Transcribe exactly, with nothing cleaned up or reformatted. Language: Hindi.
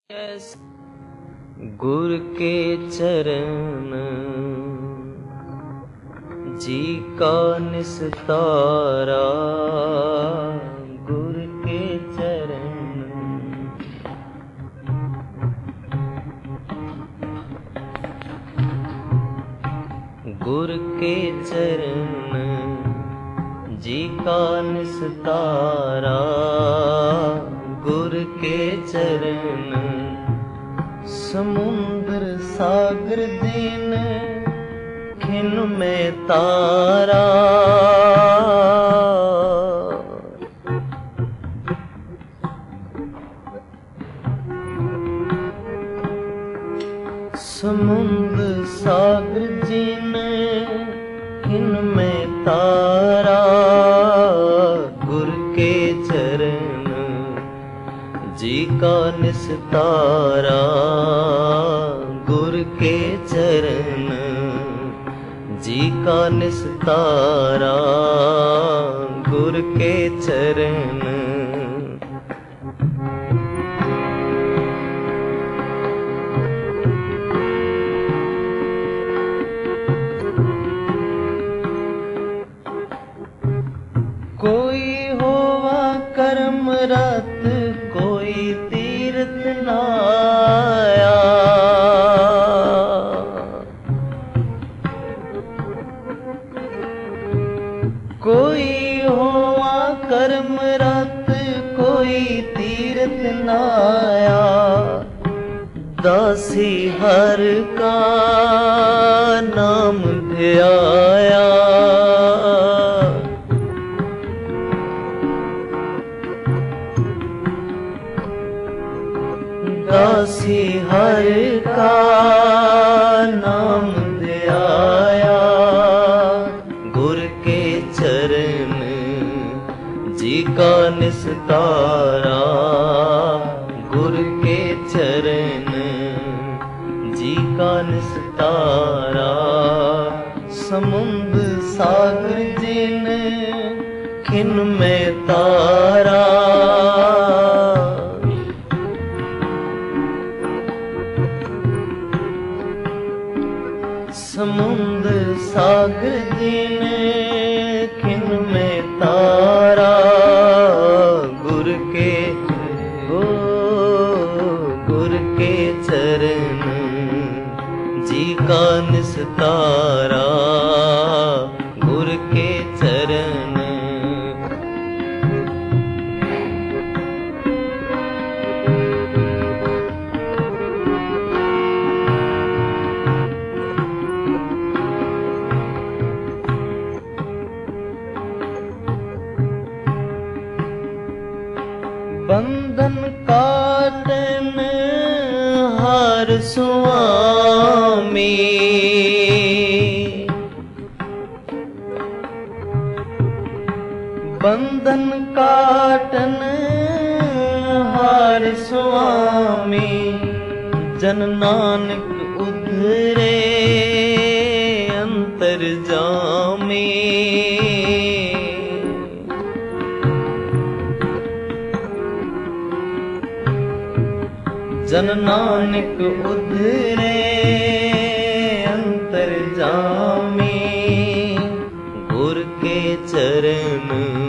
गुर के चरण जी का निस्तारा, गुर के चरण गुर के चरण जी का निस्तारा, गुर के चरण समुद्र सागर दीन खिन में तारा, समुद्र सागर दीन खिन में तारा, गुर के चरण जी का निस्तारा, गुर के चरण जी का निस्तारा, गुर के चरण कोई होवा कर्म रत, कोई तीर्थ नाया, कोई होवा कर्म रत, कोई तीर्थ नाया, दासी हर का नाम ध्याया, दासी हर का नाम ध्याया, गुर के चरण जी का निस्तारा, गुर के चरण जी का निस्तारा, समुद्र सागर जिन खिन में तारा, समुद्र सागर दीन खिन में तारा, गुर के ओ गुर के चरण जी का निस्तारा, गुर के चरण बंधन काटन हार स्वामी, बंधन काटन हार स्वामी, जन नानक उधरे अंतर्जामी, जन नानक उधरे अंतर्जामी, गुर के चरण